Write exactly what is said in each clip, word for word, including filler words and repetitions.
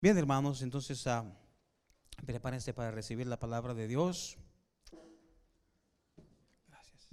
Bien, hermanos, entonces uh, prepárense para recibir la palabra de Dios. Gracias.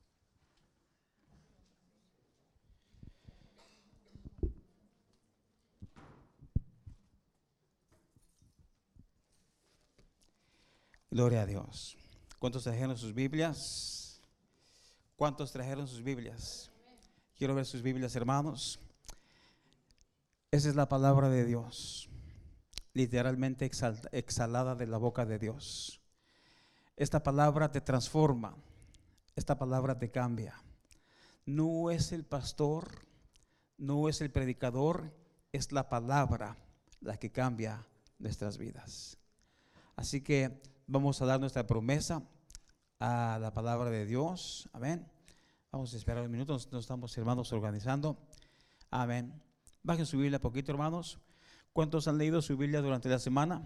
Gloria a Dios. ¿Cuántos trajeron sus Biblias? ¿Cuántos trajeron sus Biblias? Quiero ver sus Biblias, hermanos. Esa es la palabra de Dios, literalmente exalta, exhalada de la boca de Dios. Esta palabra te transforma, esta palabra te cambia. No es el pastor, no es el predicador, es la palabra la que cambia nuestras vidas. Así que vamos a dar nuestra promesa a la palabra de Dios. Amén. Vamos a esperar un minuto, nos, nos estamos, hermanos, organizando. Amén. Bajen su Biblia poquito, hermanos. ¿Cuántos han leído su Biblia durante la semana?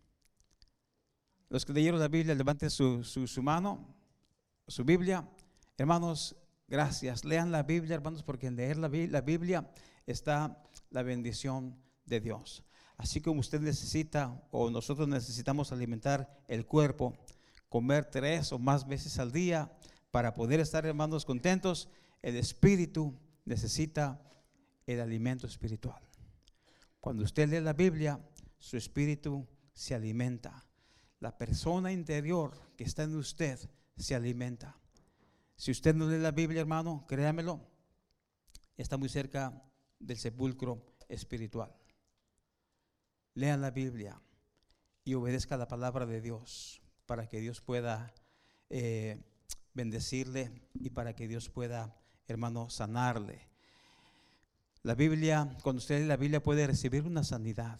Los que leyeron la Biblia, levanten su, su, su mano, su Biblia. Hermanos, gracias. Lean la Biblia, hermanos, porque en leer la, la Biblia está la bendición de Dios. Así como usted necesita, o nosotros necesitamos alimentar el cuerpo, comer tres o más veces al día para poder estar, hermanos, contentos, el espíritu necesita el alimento espiritual. Cuando usted lee la Biblia, su espíritu se alimenta. La persona interior que está en usted se alimenta. Si usted no lee la Biblia, hermano, créamelo, está muy cerca del sepulcro espiritual. Lean la Biblia y obedezca la palabra de Dios para que Dios pueda eh, bendecirle y para que Dios pueda, hermano, sanarle. La Biblia, cuando usted lee la Biblia, puede recibir una sanidad.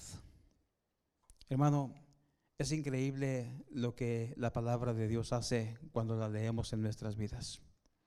Hermano, es increíble lo que la palabra de Dios hace cuando la leemos en nuestras vidas.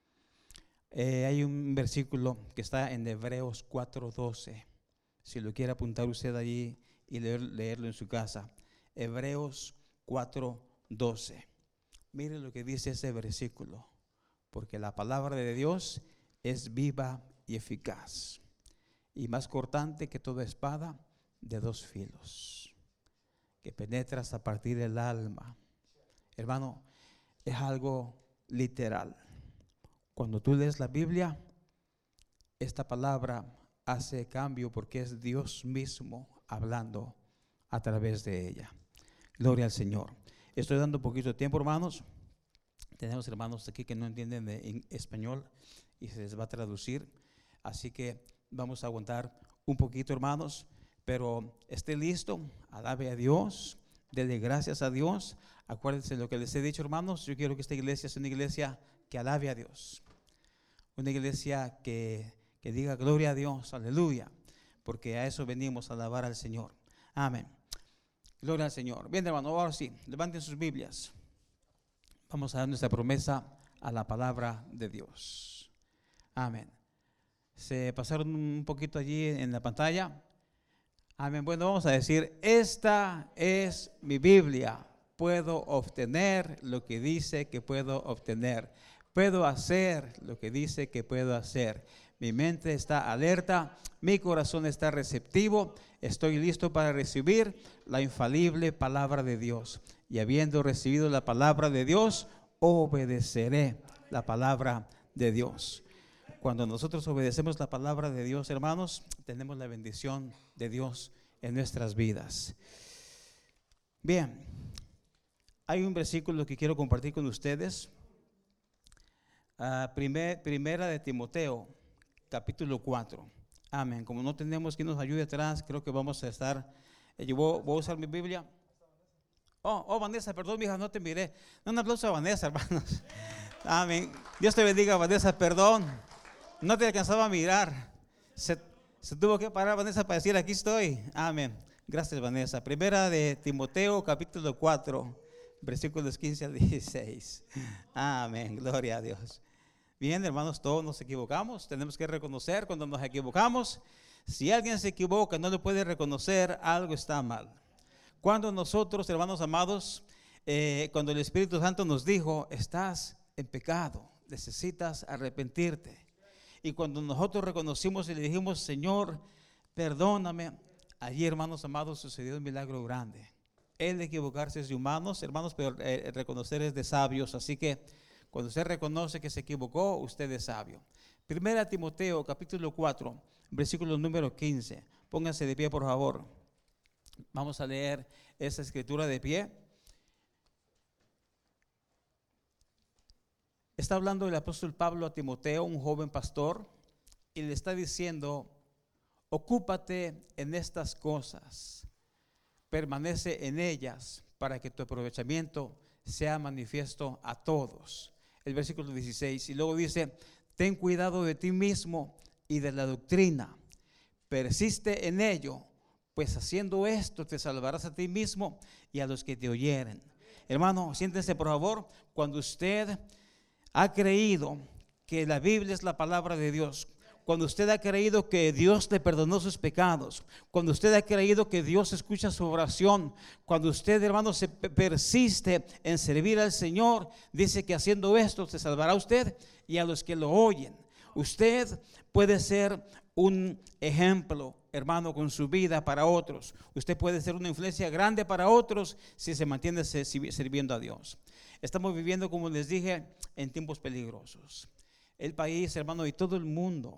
Eh, hay un versículo que está en Hebreos cuatro doce. Si lo quiere apuntar usted allí y leer, leerlo en su casa. Hebreos cuatro doce. Mire lo que dice ese versículo. Porque la palabra de Dios es viva y eficaz, y más cortante que toda espada de dos filos, que penetra hasta partir del alma. Hermano, es algo literal. Cuando tú lees la Biblia, esta palabra hace cambio porque es Dios mismo hablando a través de ella. Gloria al Señor. Estoy dando un poquito de tiempo, hermanos. Tenemos hermanos aquí que no entienden de español y se les va a traducir. Así que vamos a aguantar un poquito, hermanos, pero esté listo, alabe a Dios, dele gracias a Dios. Acuérdense de lo que les he dicho, hermanos. Yo quiero que esta iglesia sea una iglesia que alabe a Dios, una iglesia que, que diga gloria a Dios, aleluya, porque a eso venimos, a alabar al Señor. Amén. Gloria al Señor. Bien, hermano, ahora sí, levanten sus Biblias. Vamos a dar nuestra promesa a la palabra de Dios. Amén. Se pasaron un poquito allí en la pantalla. Amén. Bueno, vamos a decir: esta es mi Biblia. Puedo obtener lo que dice que puedo obtener. Puedo hacer lo que dice que puedo hacer. Mi mente está alerta, mi corazón está receptivo. Estoy listo para recibir la infalible palabra de Dios. Y habiendo recibido la palabra de Dios, obedeceré la palabra de Dios. Cuando nosotros obedecemos la palabra de Dios, hermanos, tenemos la bendición de Dios en nuestras vidas. Bien, hay un versículo que quiero compartir con ustedes. Uh, primer, primera de Timoteo, capítulo cuatro. Amén. Como no tenemos quien nos ayude atrás, creo que vamos a estar. Eh, yo voy, voy a usar mi Biblia. Oh, oh, Vanessa, perdón, mija, no te miré. Un aplauso a Vanessa, hermanos. Amén. Dios te bendiga, Vanessa, perdón. No te alcanzaba a mirar. Se, se tuvo que parar, Vanessa, para decir: aquí estoy. Amén. Gracias, Vanessa. Primera de Timoteo, capítulo cuatro, versículos quince al dieciséis. Amén. Gloria a Dios. Bien, hermanos, todos nos equivocamos. Tenemos que reconocer cuando nos equivocamos. Si alguien se equivoca, no lo puede reconocer, algo está mal. Cuando nosotros, hermanos amados, eh, cuando el Espíritu Santo nos dijo: estás en pecado, necesitas arrepentirte. Y cuando nosotros reconocimos y le dijimos: Señor, perdóname, allí, hermanos amados, sucedió un milagro grande. El de equivocarse es de humanos, hermanos, pero el reconocer es de sabios. Así que cuando usted reconoce que se equivocó, usted es sabio. Primera Timoteo, capítulo cuatro, versículo número quince. Pónganse de pie, por favor. Vamos a leer esa escritura de pie. Está hablando el apóstol Pablo a Timoteo, un joven pastor, y le está diciendo: ocúpate en estas cosas, permanece en ellas, para que tu aprovechamiento sea manifiesto a todos. El versículo dieciséis, y luego dice: ten cuidado de ti mismo y de la doctrina, persiste en ello, pues haciendo esto te salvarás a ti mismo y a los que te oyeren. Hermano, siéntese por favor. Cuando usted ha creído que la Biblia es la palabra de Dios, cuando usted ha creído que Dios le perdonó sus pecados, cuando usted ha creído que Dios escucha su oración, cuando usted, hermano, se persiste en servir al Señor, dice que haciendo esto se salvará a usted y a los que lo oyen. Usted puede ser un ejemplo, hermano, con su vida para otros. Usted puede ser una influencia grande para otros si se mantiene sirviendo a Dios. Estamos viviendo, como les dije, en tiempos peligrosos. El país, hermano, y todo el mundo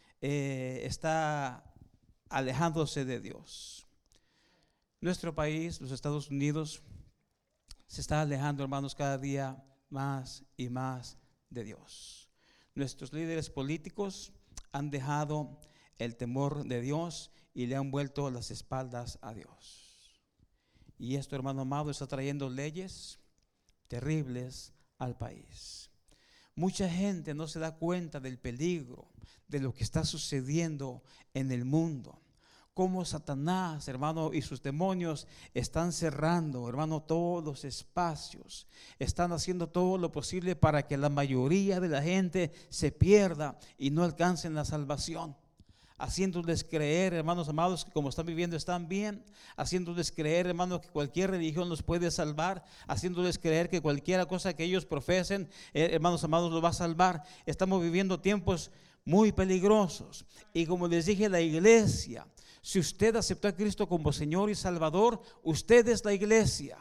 eh, está alejándose de Dios. Nuestro país, los Estados Unidos, se está alejando, hermanos, cada día más y más de Dios. Nuestros líderes políticos han dejado el temor de Dios y le han vuelto las espaldas a Dios. Y esto, hermano amado, está trayendo leyes terribles al país. Mucha gente no se da cuenta del peligro de lo que está sucediendo en el mundo. Cómo Satanás, hermano, y sus demonios están cerrando, hermano, todos los espacios. Están haciendo todo lo posible para que la mayoría de la gente se pierda y no alcancen la salvación. Haciéndoles creer, hermanos amados, que como están viviendo están bien. Haciéndoles creer, hermanos, que cualquier religión los puede salvar. Haciéndoles creer que cualquier cosa que ellos profesen, eh, hermanos amados, los va a salvar. Estamos viviendo tiempos muy peligrosos. Y como les dije, la iglesia, si usted aceptó a Cristo como Señor y Salvador, usted es la iglesia.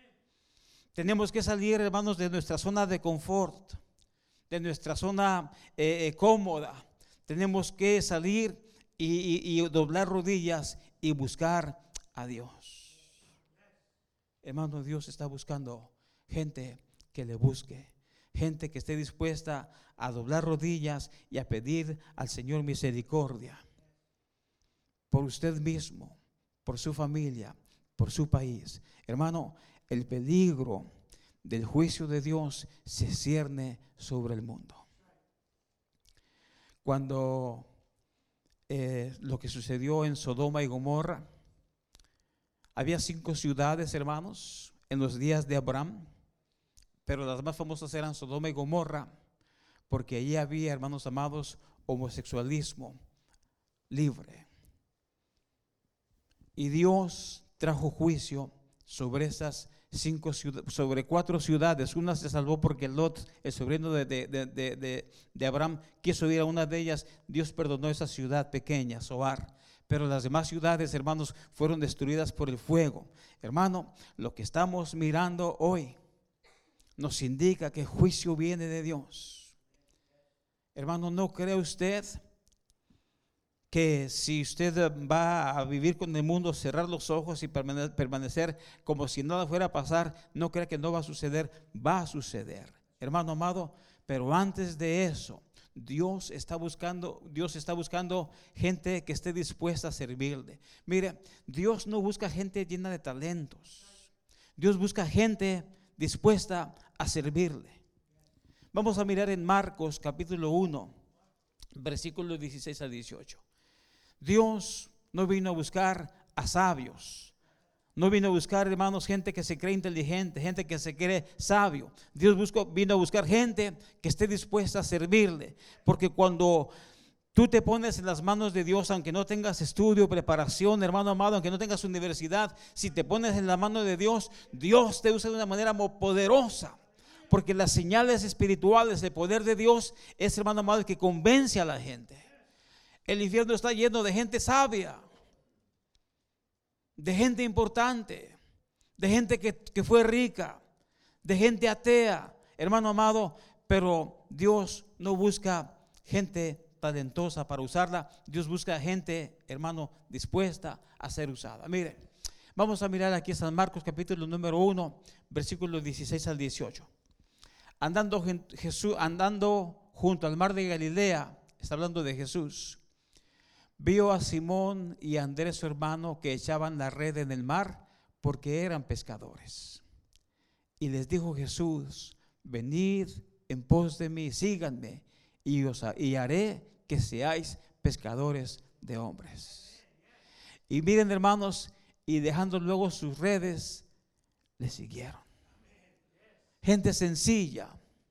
Tenemos que salir, hermanos, de nuestra zona de confort, de nuestra zona eh, eh, cómoda. Tenemos que salir y, y, y doblar rodillas y buscar a Dios. Hermano, Dios está buscando gente que le busque, gente que esté dispuesta a doblar rodillas y a pedir al Señor misericordia por usted mismo, por su familia, por su país. Hermano, el peligro del juicio de Dios se cierne sobre el mundo. Cuando eh, lo que sucedió en Sodoma y Gomorra, había cinco ciudades, hermanos, en los días de Abraham, pero las más famosas eran Sodoma y Gomorra, porque allí había, hermanos amados, homosexualismo libre. Y Dios trajo juicio sobre esas cinco ciudades, sobre cuatro ciudades. Una se salvó porque Lot, el sobrino de, de, de, de, de Abraham, quiso ir a una de ellas. Dios perdonó esa ciudad pequeña, Zoar. Pero las demás ciudades, hermanos, fueron destruidas por el fuego. Hermano, lo que estamos mirando hoy nos indica que juicio viene de Dios. Hermano, ¿no cree usted que si usted va a vivir con el mundo, cerrar los ojos y permanecer como si nada fuera a pasar, no crea que no va a suceder? Va a suceder, hermano amado. Pero antes de eso, Dios está buscando, Dios está buscando gente que esté dispuesta a servirle. Mire, Dios no busca gente llena de talentos. Dios busca gente dispuesta a servirle. Vamos a mirar en Marcos capítulo uno, versículos dieciséis a dieciocho. Dios no vino a buscar a sabios, no vino a buscar, hermanos, gente que se cree inteligente, gente que se cree sabio. Dios buscó, vino a buscar gente que esté dispuesta a servirle, porque cuando tú te pones en las manos de Dios, aunque no tengas estudio, preparación, hermano amado, aunque no tengas universidad, si te pones en la mano de Dios, Dios te usa de una manera muy poderosa, porque las señales espirituales, el poder de Dios es, hermano amado, el que convence a la gente. El infierno está lleno de gente sabia, de gente importante, de gente que, que fue rica, de gente atea, hermano amado, pero Dios no busca gente talentosa para usarla. Dios busca gente, hermano, dispuesta a ser usada. Mire, vamos a mirar aquí San Marcos capítulo número uno, versículos dieciséis al dieciocho. Andando Jesús, andando junto al mar de Galilea, está hablando de Jesús, vio a Simón y a Andrés su hermano que echaban la red en el mar porque eran pescadores. Y les dijo Jesús: venid en pos de mí, síganme, y os y haré que seáis pescadores de hombres. Y miren, hermanos, y dejando luego sus redes, le siguieron. Gente sencilla,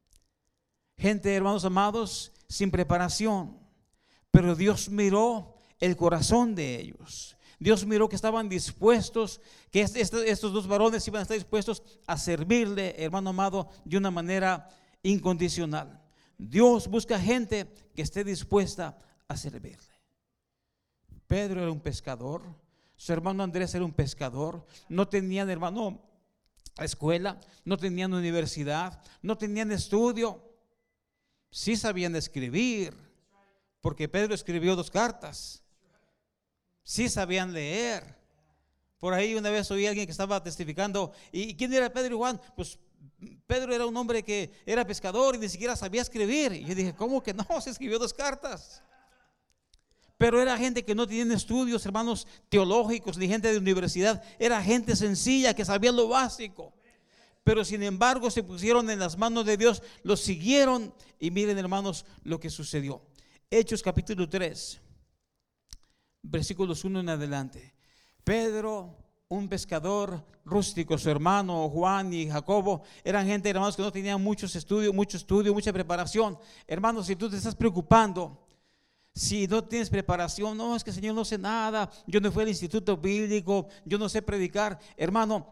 gente, hermanos amados, sin preparación, pero Dios miró el corazón de ellos. Dios miró que estaban dispuestos, que estos dos varones iban a estar dispuestos a servirle, hermano amado, de una manera incondicional. Dios busca gente que esté dispuesta a servirle. Pedro era un pescador, su hermano Andrés era un pescador. No tenían, hermano, escuela, no tenían universidad, no tenían estudio. Sí sabían escribir, porque Pedro escribió dos cartas. Sí sabían leer. Por ahí una vez oí a alguien que estaba testificando. ¿Y quién era Pedro y Juan? Pues Pedro era un hombre que era pescador y ni siquiera sabía escribir. Y yo dije, ¿cómo que no? Se escribió dos cartas. Pero era gente que no tenía estudios, hermanos, teológicos, ni gente de universidad. Era gente sencilla que sabía lo básico. Pero sin embargo se pusieron en las manos de Dios, los siguieron. Y miren, hermanos, lo que sucedió. Hechos capítulo tres, versículos uno en adelante. Pedro, un pescador rústico, su hermano Juan y Jacobo, eran gente, hermanos, que no tenían muchos estudios, mucho estudio, mucha preparación. Hermanos, si tú te estás preocupando, si no tienes preparación, no, es que Señor, no sé nada, yo no fui al instituto bíblico, yo no sé predicar. Hermano,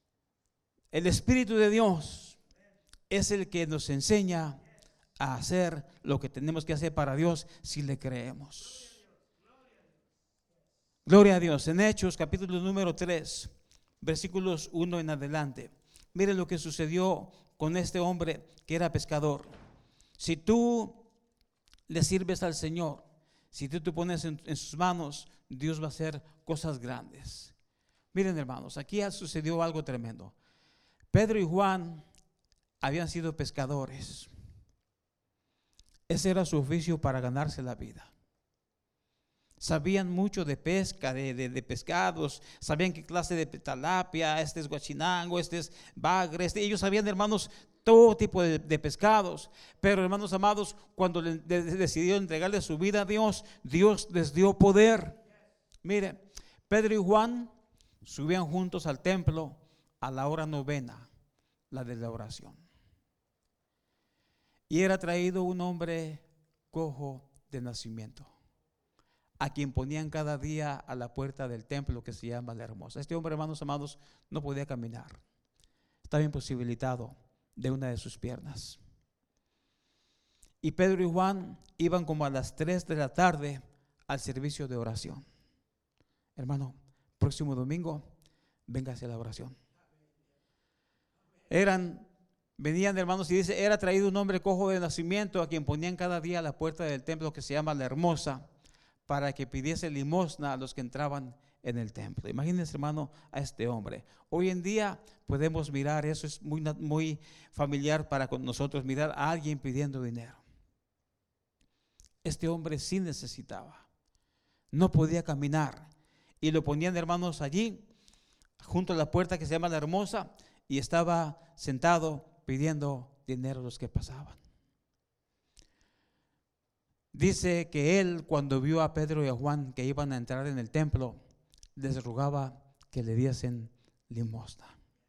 el Espíritu de Dios es el que nos enseña a hacer lo que tenemos que hacer para Dios si le creemos. Gloria a Dios. En Hechos capítulo número tres, versículos uno en adelante, miren lo que sucedió con este hombre que era pescador. Si tú le sirves al Señor, si tú te pones en, en sus manos, Dios va a hacer cosas grandes. Miren, hermanos, aquí sucedió algo tremendo. Pedro y Juan habían sido pescadores. Ese era su oficio para ganarse la vida. Sabían mucho de pesca, de, de, de pescados, sabían qué clase de tilapia, este es guachinango, este es bagre, este, ellos sabían, hermanos, todo tipo de, de pescados. Pero, hermanos amados, cuando le, de, decidieron entregarle su vida a Dios, Dios les dio poder. Mire, Pedro y Juan subían juntos al templo a la hora novena, la de la oración. Y era traído un hombre cojo de nacimiento, a quien ponían cada día a la puerta del templo que se llama La Hermosa. Este hombre, hermanos amados, no podía caminar. Estaba imposibilitado de una de sus piernas. Y Pedro y Juan iban como a las tres de la tarde al servicio de oración. Hermano, próximo domingo, véngase a la oración. Eran, venían, hermanos, y dice, era traído un hombre cojo de nacimiento, a quien ponían cada día a la puerta del templo que se llama La Hermosa, para que pidiese limosna a los que entraban en el templo. Imagínense, hermano, a este hombre. Hoy en día podemos mirar, eso es muy, muy familiar para con nosotros, mirar a alguien pidiendo dinero. Este hombre sí necesitaba, no podía caminar, y lo ponían, hermanos, allí junto a la puerta que se llama La Hermosa, y estaba sentado pidiendo dinero a los que pasaban. Dice que él, cuando vio a Pedro y a Juan que iban a entrar en el templo, les rogaba que le diesen limosna.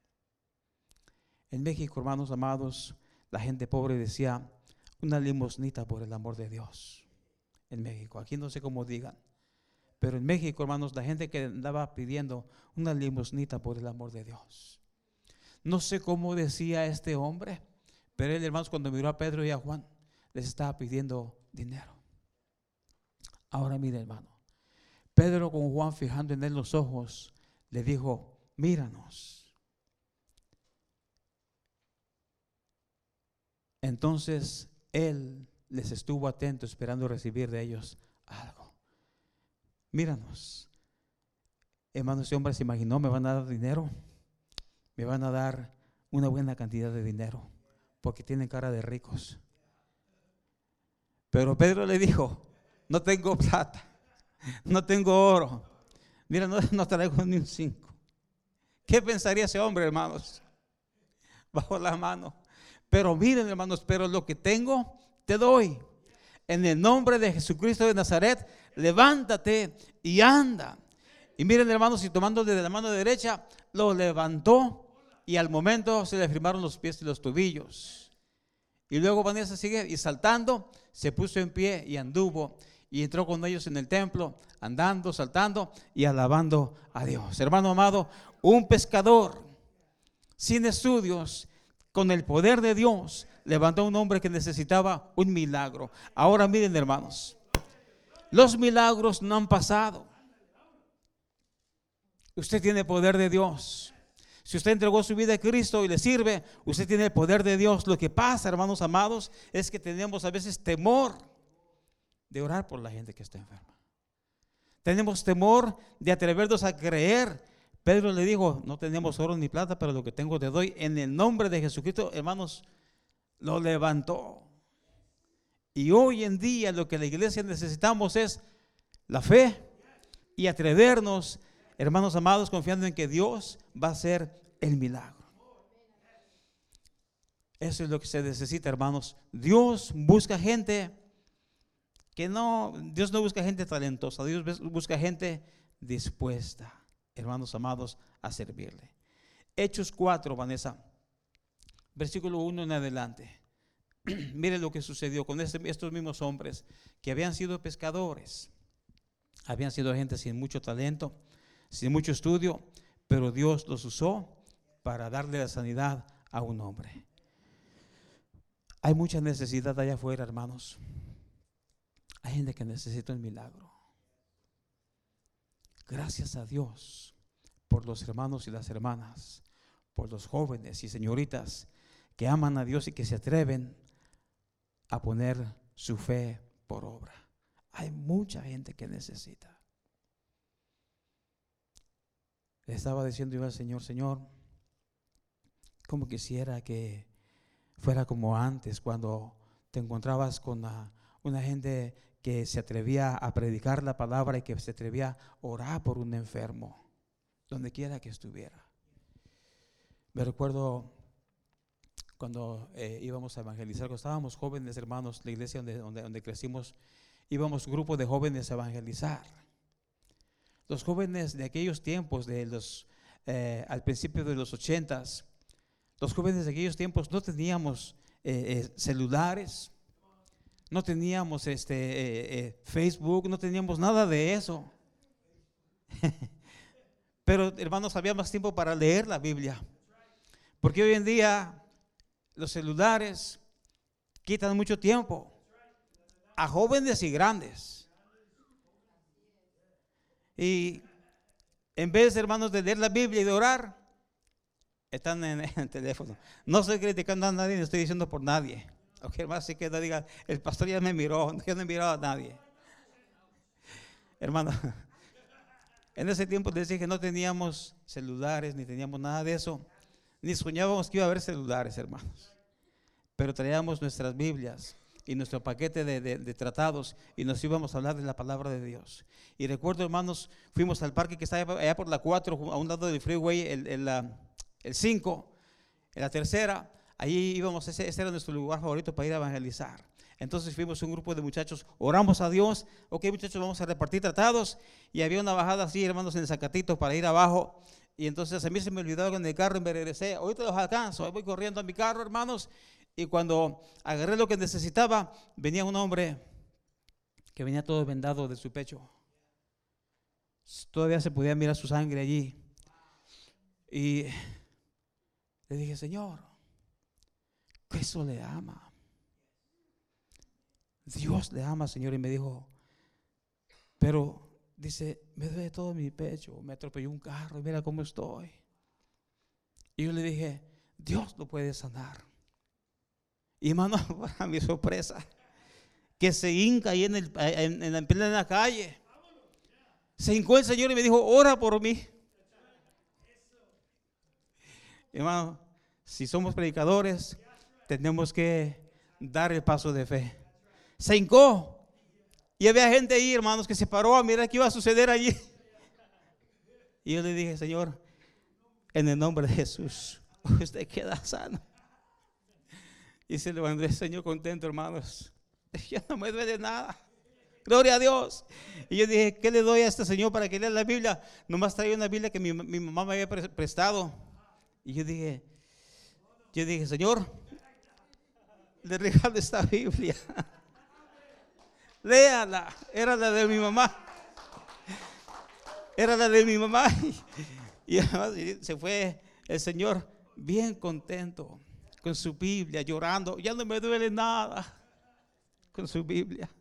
En México, hermanos amados, la gente pobre decía, una limosnita por el amor de Dios. En México, aquí no sé cómo digan, pero en México, hermanos, la gente que andaba pidiendo una limosnita por el amor de Dios. No sé cómo decía este hombre, pero él, hermanos, cuando miró a Pedro y a Juan, les estaba pidiendo dinero. Ahora mire, hermano, Pedro con Juan fijando en él los ojos, le dijo: míranos. Entonces él les estuvo atento, esperando recibir de ellos algo. Míranos. Hermano, ese hombre se imaginó: me van a dar dinero, me van a dar una buena cantidad de dinero, porque tienen cara de ricos. Pero Pedro le dijo: no tengo plata, no tengo oro, mira, no, no traigo ni un cinco. ¿Qué pensaría ese hombre, hermanos? Bajo la mano. Pero miren, hermanos, pero lo que tengo te doy. En el nombre de Jesucristo de Nazaret, levántate y anda. Y miren, hermanos, y tomando de la mano derecha, lo levantó, y al momento se le firmaron los pies y los tobillos. Y luego Vanessa sigue, y saltando, se puso en pie y anduvo, y entró con ellos en el templo, andando, saltando y alabando a Dios. Hermano amado, un pescador sin estudios, con el poder de Dios, levantó a un hombre que necesitaba un milagro. Ahora miren, hermanos, los milagros no han pasado. Usted tiene el poder de Dios. Si usted entregó su vida a Cristo y le sirve, usted tiene el poder de Dios. Lo que pasa, hermanos amados, es que tenemos a veces temor de orar por la gente que está enferma. Tenemos temor de atrevernos a creer. Pedro le dijo: no tenemos oro ni plata, pero lo que tengo te doy. En el nombre de Jesucristo, hermanos, lo levantó. Y hoy en día lo que la iglesia necesitamos es la fe y atrevernos, hermanos amados, confiando en que Dios va a hacer el milagro. Eso es lo que se necesita, hermanos. Dios busca gente que no, Dios no busca gente talentosa, Dios busca gente dispuesta, hermanos amados, a servirle. Hechos cuatro, Vanessa, versículo uno en adelante. Mire lo que sucedió con este, estos mismos hombres que habían sido pescadores, habían sido gente sin mucho talento, sin mucho estudio, pero Dios los usó para darle la sanidad a un hombre. Hay mucha necesidad allá afuera, hermanos. Hay gente que necesita un milagro. Gracias a Dios por los hermanos y las hermanas, por los jóvenes y señoritas que aman a Dios y que se atreven a poner su fe por obra. Hay mucha gente que necesita. Le estaba diciendo yo al Señor: Señor, como quisiera que fuera como antes, cuando te encontrabas con una, una gente que se atrevía a predicar la palabra y que se atrevía a orar por un enfermo, donde quiera que estuviera. Me recuerdo cuando eh, íbamos a evangelizar, cuando estábamos jóvenes, hermanos, la iglesia donde, donde, donde crecimos, íbamos grupos de jóvenes a evangelizar. Los jóvenes de aquellos tiempos, de los, eh, al principio de los ochentas, los jóvenes de aquellos tiempos no teníamos eh, eh, celulares, no teníamos este, eh, eh, Facebook, no teníamos nada de eso. Pero, hermanos, había más tiempo para leer la Biblia, porque hoy en día los celulares quitan mucho tiempo a jóvenes y grandes. Y en vez, hermanos, de leer la Biblia y de orar, están en el teléfono. No estoy criticando a nadie, no estoy diciendo por nadie. Ok, hermano, así que no diga: el pastor ya me miró. Yo no he mirado a nadie. Hermano, en ese tiempo les dije que no teníamos celulares, ni teníamos nada de eso, ni soñábamos que iba a haber celulares, hermanos. Pero traíamos nuestras Biblias y nuestro paquete de, de, de tratados, y nos íbamos a hablar de la palabra de Dios. Y recuerdo, hermanos, fuimos al parque que está allá por la cuatro, a un lado del freeway, el, el, el cinco, en la tercera. Allí íbamos, ese, ese era nuestro lugar favorito para ir a evangelizar. Entonces fuimos un grupo de muchachos, oramos a Dios. Ok, muchachos, vamos a repartir tratados. Y había una bajada así, hermanos, en el Zacatito para ir abajo. Y entonces a mí se me olvidó en el carro y me regresé. Ahorita los alcanzo, ahí voy corriendo a mi carro, hermanos. Y cuando agarré lo que necesitaba, venía un hombre que venía todo vendado de su pecho. Todavía se podía mirar su sangre allí. Y le dije: Señor, Cristo le ama. Dios le ama, Señor. Y me dijo: pero dice, me duele todo mi pecho, me atropelló un carro, mira cómo estoy. Y yo le dije, Dios lo puede sanar. Y hermano, para mi sorpresa, que se hinca ahí en, el, en, en, la, en la calle. Se hincó el Señor y me dijo, ora por mí. Hermano, si somos predicadores, tenemos que dar el paso de fe. Se hincó. Y había gente ahí, hermanos, que se paró a mirar qué iba a suceder allí. Y yo le dije, Señor, en el nombre de Jesús, usted queda sano. Y se levantó el Señor contento, hermanos. Ya no me duele nada. Gloria a Dios. Y yo dije, ¿qué le doy a este Señor para que lea la Biblia? Nomás traía una Biblia que mi, mi mamá me había prestado. Y yo dije, yo dije, Señor, le regalo esta Biblia. Léala. Era la de mi mamá. Era la de mi mamá. Y, y además se fue el Señor bien contento con su Biblia, llorando. Ya no me duele nada con su Biblia.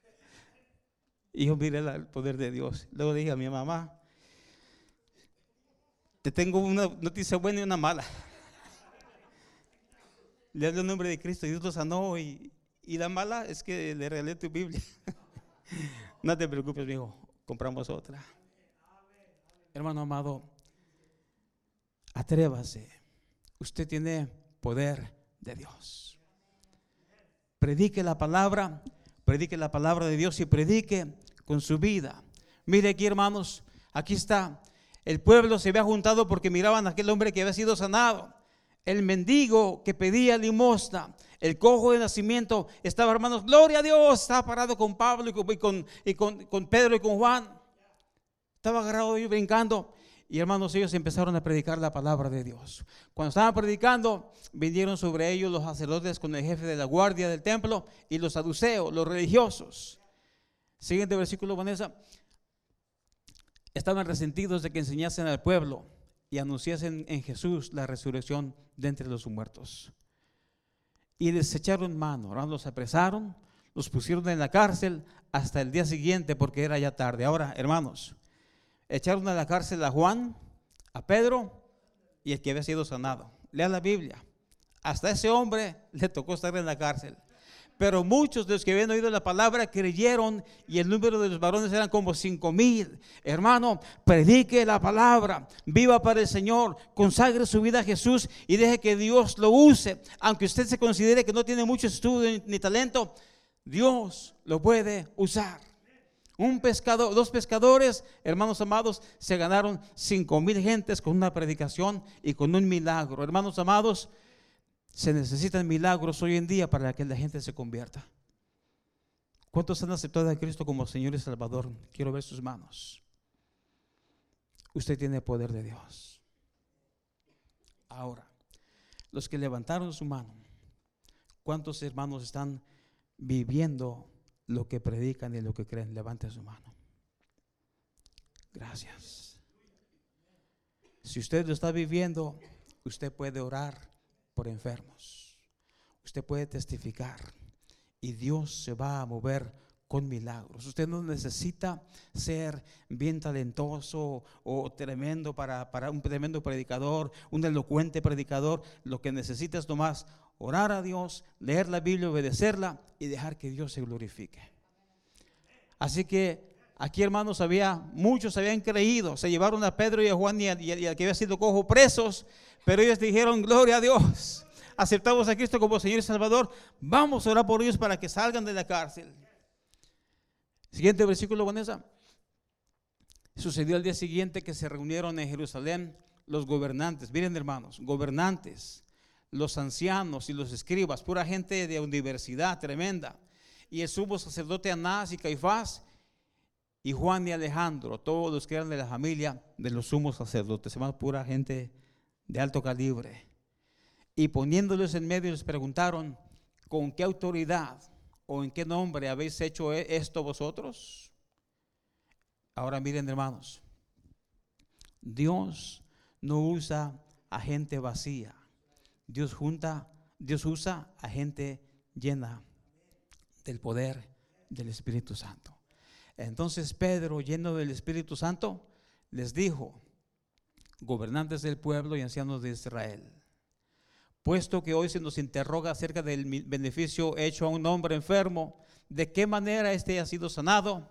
Y yo miré el poder de Dios. Luego dije a mi mamá, te tengo una noticia buena y una mala. Le hablé el nombre de Cristo y Dios lo sanó. Y, y la mala es que le regalé tu Biblia. No te preocupes, mi hijo, compramos otra. Hermano amado, atrévase. Usted tiene poder de Dios. Predique la palabra, predique la palabra de Dios y predique con su vida. Mire aquí, hermanos, aquí está. El pueblo se había juntado porque miraban a aquel hombre que había sido sanado. El mendigo que pedía limosna, el cojo de nacimiento, estaba, hermanos, gloria a Dios, estaba parado con Pablo y con, y con, y con, con Pedro y con Juan. Estaba agarrado y brincando. Y hermanos, ellos empezaron a predicar la palabra de Dios. Cuando estaban predicando, vinieron sobre ellos los sacerdotes con el jefe de la guardia del templo y los saduceos, los religiosos. Siguiente versículo, Vanessa. Estaban resentidos de que enseñasen al pueblo y anunciasen en Jesús la resurrección de entre los muertos. Y les echaron mano, hermanos, los apresaron, los pusieron en la cárcel hasta el día siguiente porque era ya tarde. Ahora, hermanos, echaron a la cárcel a Juan, a Pedro y el que había sido sanado. Lea la Biblia. Hasta ese hombre le tocó estar en la cárcel. Pero muchos de los que habían oído la palabra creyeron y el número de los varones eran como cinco mil. Hermano, predique la palabra, viva para el Señor, consagre su vida a Jesús y deje que Dios lo use. Aunque usted se considere que no tiene mucho estudio ni talento, Dios lo puede usar. Un pescador, dos pescadores, hermanos amados, se ganaron cinco mil gentes con una predicación y con un milagro. Hermanos amados, se necesitan milagros hoy en día para que la gente se convierta. ¿Cuántos han aceptado a Cristo como Señor y Salvador? Quiero ver sus manos. Usted tiene poder de Dios. Ahora, los que levantaron su mano, ¿cuántos hermanos están viviendo lo que predican y lo que creen? Levante su mano. Gracias. Si usted lo está viviendo, usted puede orar por enfermos. Usted puede testificar y Dios se va a mover con milagros. Usted no necesita ser bien talentoso o tremendo para, para un tremendo predicador, un elocuente predicador. Lo que necesita es nomás orar a Dios, leer la Biblia, obedecerla y dejar que Dios se glorifique. Así que aquí, hermanos, había muchos habían creído. Se llevaron a Pedro y a Juan y al que había sido cojo presos, pero ellos dijeron, gloria a Dios, aceptamos a Cristo como Señor y Salvador, vamos a orar por ellos para que salgan de la cárcel. Siguiente versículo, Vanessa. Sucedió al día siguiente que se reunieron en Jerusalén los gobernantes. Miren, hermanos, gobernantes, los ancianos y los escribas, pura gente de universidad tremenda, y el sumo sacerdote Anás y Caifás, y Juan y Alejandro, todos los que eran de la familia de los sumos sacerdotes, hermanos, pura gente de alto calibre. Y poniéndolos en medio les preguntaron, ¿con qué autoridad o en qué nombre habéis hecho esto vosotros? Ahora miren, hermanos, Dios no usa a gente vacía. Dios junta, Dios usa a gente llena del poder del Espíritu Santo. Entonces Pedro, lleno del Espíritu Santo, les dijo: gobernantes del pueblo y ancianos de Israel, puesto que hoy se nos interroga acerca del beneficio hecho a un hombre enfermo, de qué manera éste ha sido sanado,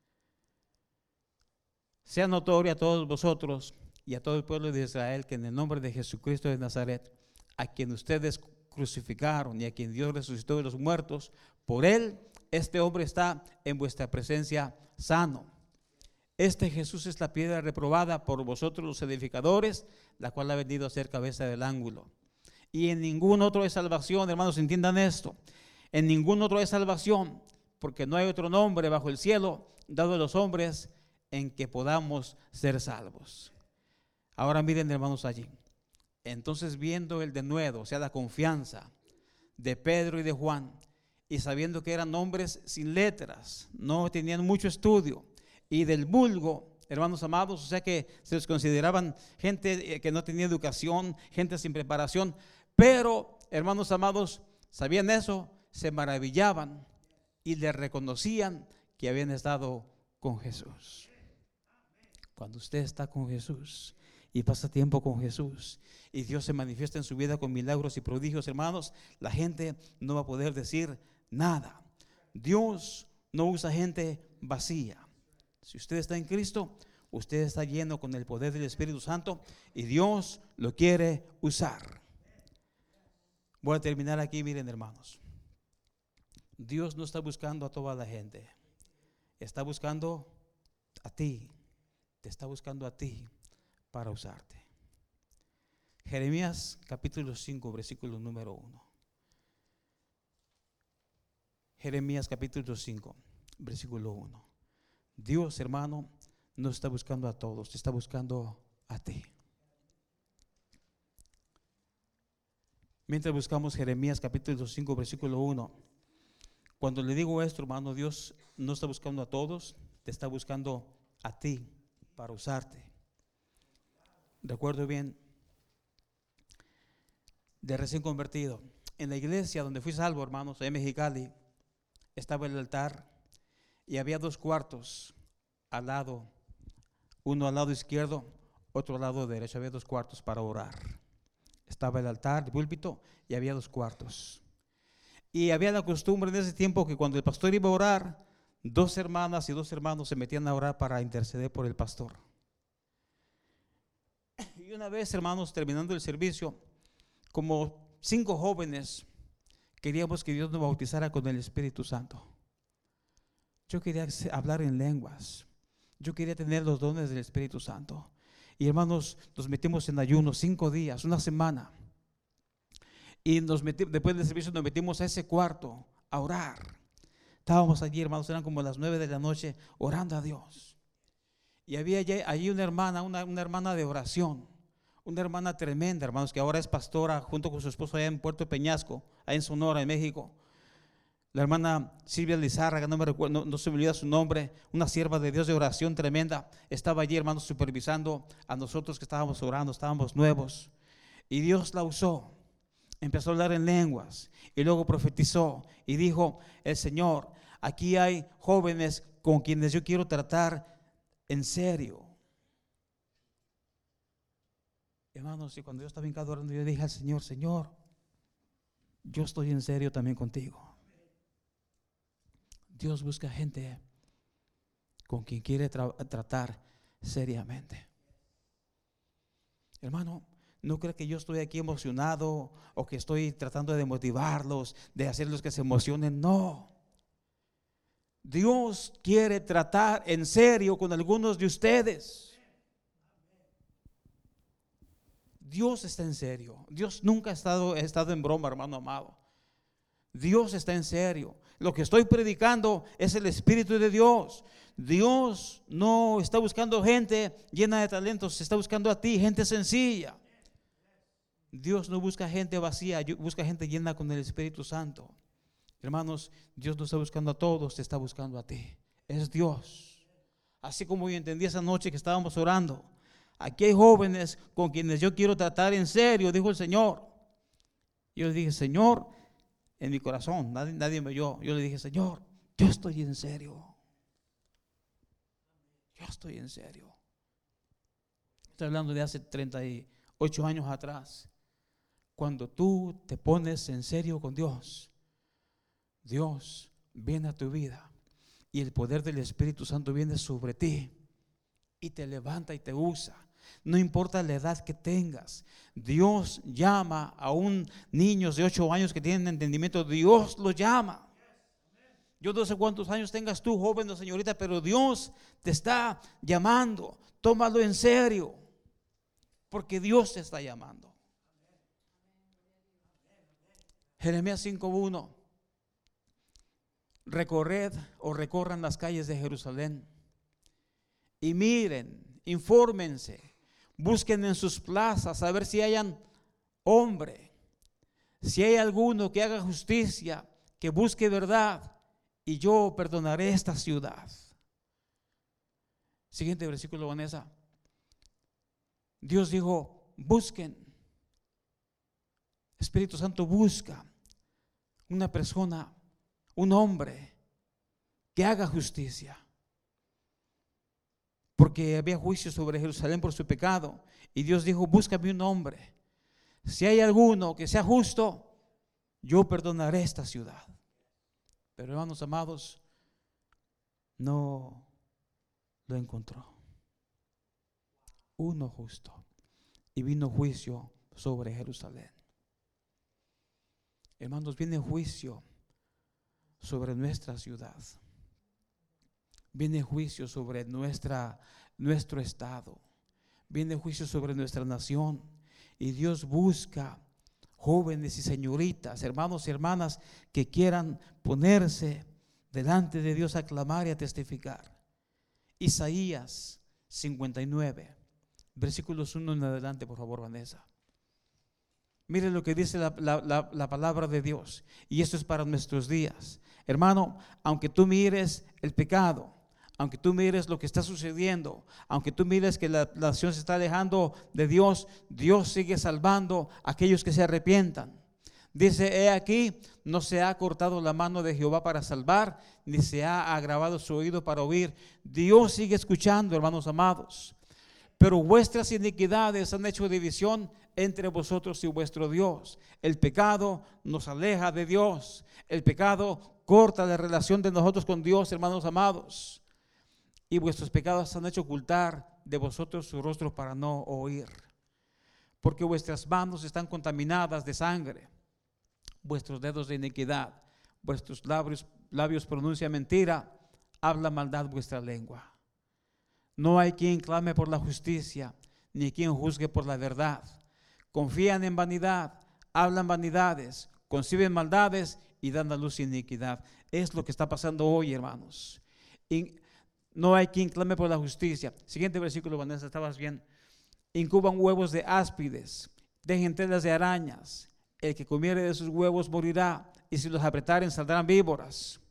sea notorio a todos vosotros y a todo el pueblo de Israel que en el nombre de Jesucristo de Nazaret, a quien ustedes crucificaron y a quien Dios resucitó de los muertos, por él este hombre está en vuestra presencia sano. Este Jesús es la piedra reprobada por vosotros los edificadores, la cual ha venido a ser cabeza del ángulo. Y en ningún otro hay salvación, hermanos, entiendan esto. En ningún otro hay salvación, porque no hay otro nombre bajo el cielo dado a los hombres en que podamos ser salvos. Ahora miren, hermanos, allí. Entonces, viendo el denuedo, o sea, la confianza de Pedro y de Juan, y sabiendo que eran hombres sin letras, no tenían mucho estudio, y del vulgo, hermanos amados, o sea que se les consideraban gente que no tenía educación, gente sin preparación, pero, hermanos amados, sabían eso, se maravillaban y le reconocían que habían estado con Jesús. Cuando usted está con Jesús y pasa tiempo con Jesús y Dios se manifiesta en su vida con milagros y prodigios, hermanos, la gente no va a poder decir nada. Dios no usa gente vacía. Si usted está en Cristo, usted está lleno con el poder del Espíritu Santo y Dios lo quiere usar. Voy a terminar aquí, miren, hermanos. Dios no está buscando a toda la gente. Está buscando a ti. Te está buscando a ti para usarte. Jeremías capítulo cinco, versículo número uno. Jeremías capítulo cinco, versículo uno. Dios, hermano, no está buscando a todos, te está buscando a ti. Mientras buscamos Jeremías capítulo cinco, versículo uno, cuando le digo esto, hermano, Dios no está buscando a todos, te está buscando a ti para usarte. Recuerdo bien, de recién convertido, en la iglesia donde fui salvo, hermanos, en Mexicali, estaba el altar y había dos cuartos al lado, uno al lado izquierdo, otro al lado derecho. Había dos cuartos para orar. Estaba el altar, el púlpito, y había dos cuartos. Y había la costumbre en ese tiempo que cuando el pastor iba a orar, dos hermanas y dos hermanos se metían a orar para interceder por el pastor. Y una vez, hermanos, terminando el servicio, como cinco jóvenes queríamos que Dios nos bautizara con el Espíritu Santo. Yo quería hablar en lenguas. Yo quería tener los dones del Espíritu Santo. Y hermanos, nos metimos en ayuno cinco días, una semana. Y nos metimos, después del servicio nos metimos a ese cuarto a orar. Estábamos allí, hermanos, eran como las nueve de la noche orando a Dios. Y había allí, allí una hermana, una, una hermana de oración. Una hermana tremenda, hermanos, que ahora es pastora junto con su esposo allá en Puerto Peñasco, allá en Sonora, en México. La hermana Silvia Lizárraga, no me recuerdo, no, no se me olvida su nombre, una sierva de Dios de oración tremenda. Estaba allí, hermanos, supervisando a nosotros que estábamos orando, estábamos nuevos. Y Dios la usó. Empezó a hablar en lenguas y luego profetizó y dijo: el Señor, aquí hay jóvenes con quienes yo quiero tratar en serio. Hermanos, y cuando yo estaba en casa orando, yo dije al Señor: Señor, yo estoy en serio también contigo. Dios busca gente con quien quiere tra- tratar seriamente. Hermano, no creo que yo estoy aquí emocionado o que estoy tratando de motivarlos, de hacerlos que se emocionen. No. Dios quiere tratar en serio con algunos de ustedes. Dios está en serio. Dios nunca ha estado, ha estado en broma, hermano amado. Dios está en serio. Lo que estoy predicando es el Espíritu de Dios. Dios no está buscando gente llena de talentos, está buscando a ti, gente sencilla. Dios no busca gente vacía, busca gente llena con el Espíritu Santo. Hermanos, Dios no está buscando a todos, te está buscando a ti. Es Dios. Así como yo entendí esa noche que estábamos orando, aquí hay jóvenes con quienes yo quiero tratar en serio, dijo el Señor. Yo le dije: Señor, en mi corazón, nadie, nadie me oyó. Yo le dije: Señor, yo estoy en serio. Yo estoy en serio. Estoy hablando de hace treinta y ocho años atrás. Cuando tú te pones en serio con Dios, Dios viene a tu vida y el poder del Espíritu Santo viene sobre ti y te levanta y te usa. No importa la edad que tengas, Dios llama a un niño de ocho años que tienen entendimiento. Dios lo llama. Yo no sé cuántos años tengas tú, joven o señorita, pero Dios te está llamando. Tómalo en serio, porque Dios te está llamando. Jeremías cinco uno. Recorred o recorran las calles de Jerusalén y miren, infórmense, busquen en sus plazas a ver si hayan hombre, si hay alguno que haga justicia, que busque verdad, y yo perdonaré esta ciudad. Siguiente versículo, Vanessa. Dios dijo, busquen. Espíritu Santo busca una persona, un hombre que haga justicia, porque había juicio sobre Jerusalén por su pecado, y Dios dijo, búscame un hombre, si hay alguno que sea justo, yo perdonaré esta ciudad. Pero hermanos amados, no lo encontró uno justo, y vino juicio sobre Jerusalén. Hermanos, viene juicio sobre nuestra ciudad, viene juicio sobre nuestra, nuestro estado, viene juicio sobre nuestra nación, y Dios busca jóvenes y señoritas, hermanos y hermanas que quieran ponerse delante de Dios a clamar y a testificar. Isaías cincuenta y nueve, versículos uno en adelante, por favor, Vanessa. Mire lo que dice la, la, la, la palabra de Dios, y esto es para nuestros días. Hermano, aunque tú mires el pecado, aunque tú mires lo que está sucediendo, aunque tú mires que la, la nación se está alejando de Dios, Dios sigue salvando a aquellos que se arrepientan. Dice, he aquí, no se ha cortado la mano de Jehová para salvar, ni se ha agravado su oído para oír. Dios sigue escuchando, hermanos amados. Pero vuestras iniquidades han hecho división entre vosotros y vuestro Dios. El pecado nos aleja de Dios. El pecado corta la relación de nosotros con Dios, hermanos amados. Y vuestros pecados han hecho ocultar de vosotros su rostro para no oír. Porque vuestras manos están contaminadas de sangre, vuestros dedos de iniquidad, vuestros labios, labios pronuncian mentira, habla maldad vuestra lengua. No hay quien clame por la justicia, ni quien juzgue por la verdad. Confían en vanidad, hablan vanidades, conciben maldades y dan a luz iniquidad. Es lo que está pasando hoy, hermanos. Y no hay quien clame por la justicia. Siguiente versículo, Vanessa, estabas bien. Incuban huevos de áspides, dejen telas de arañas. El que comiere de sus huevos morirá, y si los apretaren saldrán víboras.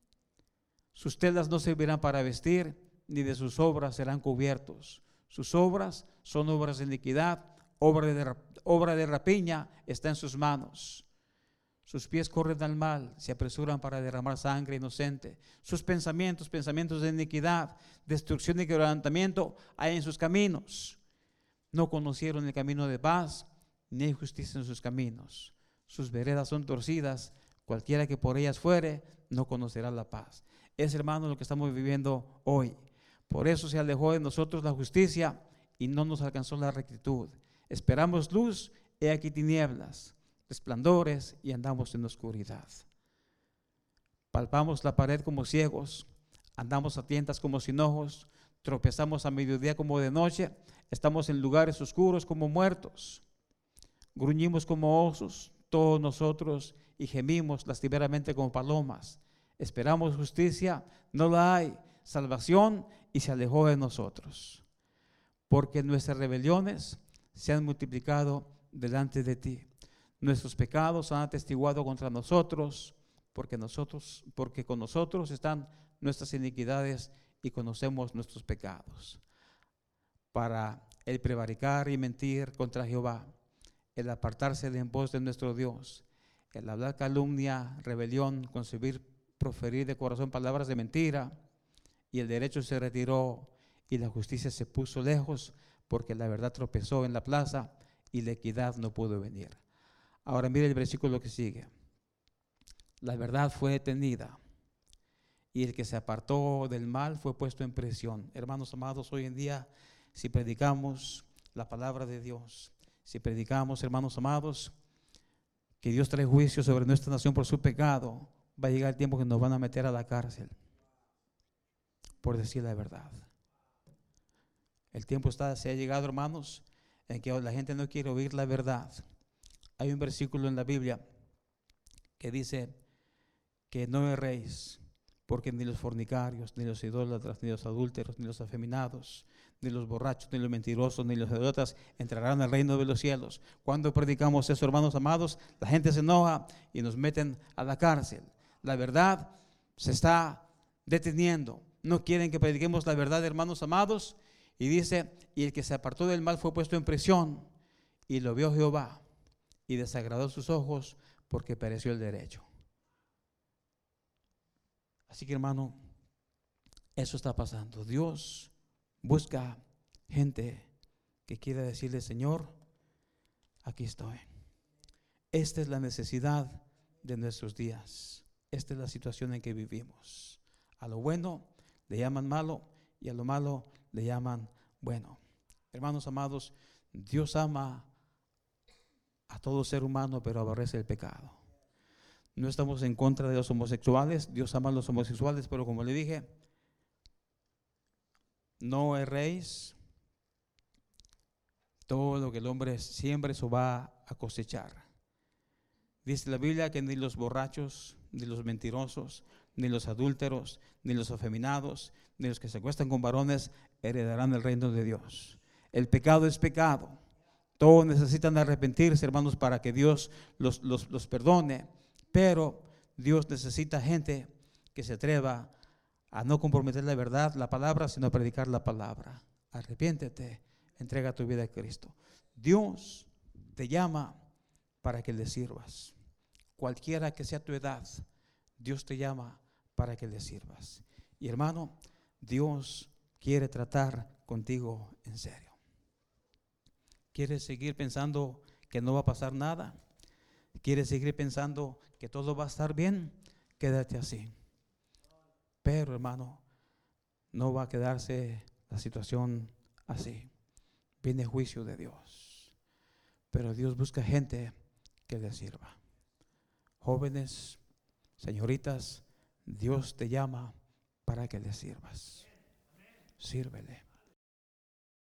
Sus telas no servirán para vestir, ni de sus obras serán cubiertos. Sus obras son obras de iniquidad, obra de, obra de rapiña está en sus manos. Sus pies corren al mal, se apresuran para derramar sangre inocente. Sus pensamientos, pensamientos de iniquidad, destrucción y quebrantamiento hay en sus caminos. No conocieron el camino de paz, ni hay justicia en sus caminos. Sus veredas son torcidas, cualquiera que por ellas fuere, no conocerá la paz. Es, hermano, lo que estamos viviendo hoy. Por eso se alejó de nosotros la justicia y no nos alcanzó la rectitud. Esperamos luz, he aquí tinieblas, resplandores y andamos en oscuridad. Palpamos la pared como ciegos, andamos a tientas como sin ojos, tropezamos a mediodía como de noche, estamos en lugares oscuros como muertos, gruñimos como osos, todos nosotros, y gemimos lastimeramente como palomas. Esperamos justicia, no la hay, salvación, y se alejó de nosotros, porque nuestras rebeliones se han multiplicado delante de ti. Nuestros pecados han atestiguado contra nosotros, porque nosotros, porque con nosotros están nuestras iniquidades y conocemos nuestros pecados. Para el prevaricar y mentir contra Jehová, el apartarse de en pos de nuestro Dios, el hablar calumnia, rebelión, concebir, proferir de corazón palabras de mentira, y el derecho se retiró y la justicia se puso lejos, porque la verdad tropezó en la plaza y la equidad no pudo venir. Ahora mire el versículo que sigue. La verdad fue detenida y el que se apartó del mal fue puesto en prisión. Hermanos amados, hoy en día, si predicamos la palabra de Dios, si predicamos, hermanos amados, que Dios trae juicio sobre nuestra nación por su pecado, va a llegar el tiempo que nos van a meter a la cárcel por decir la verdad. El tiempo está, se ha llegado, hermanos, en que la gente no quiere oír la verdad. Hay un versículo en la Biblia que dice que no erréis, porque ni los fornicarios, ni los idólatras, ni los adúlteros, ni los afeminados, ni los borrachos, ni los mentirosos, ni los idólatras entrarán al reino de los cielos. Cuando predicamos eso, hermanos amados, la gente se enoja y nos meten a la cárcel. La verdad se está deteniendo. No quieren que prediquemos la verdad, hermanos amados. Y dice, y el que se apartó del mal fue puesto en prisión, y lo vio Jehová, y desagradó sus ojos, porque pereció el derecho. Así que, hermano, eso está pasando. Dios busca gente que quiera decirle: Señor, aquí estoy. Esta es la necesidad de nuestros días. Esta es la situación en que vivimos. A lo bueno le llaman malo, y a lo malo le llaman bueno. Hermanos amados, Dios ama a todo ser humano, pero aborrece el pecado. No estamos en contra de los homosexuales. Dios ama a los homosexuales, pero como le dije, no erréis. Todo lo que el hombre siembre, eso va a cosechar. Dice la Biblia que ni los borrachos, ni los mentirosos, ni los adúlteros, ni los afeminados, ni los que se acuestan con varones heredarán el reino de Dios. El pecado es pecado. Todos necesitan arrepentirse, hermanos, para que Dios los, los, los perdone. Pero Dios necesita gente que se atreva a no comprometer la verdad, la palabra, sino a predicar la palabra. Arrepiéntete, entrega tu vida a Cristo. Dios te llama para que le sirvas. Cualquiera que sea tu edad, Dios te llama para que le sirvas. Y hermano, Dios quiere tratar contigo en serio. ¿Quieres seguir pensando que no va a pasar nada? ¿Quieres seguir pensando que todo va a estar bien? Quédate así. Pero, hermano, no va a quedarse la situación así. Viene juicio de Dios. Pero Dios busca gente que le sirva. Jóvenes, señoritas, Dios te llama para que le sirvas. Sírvele.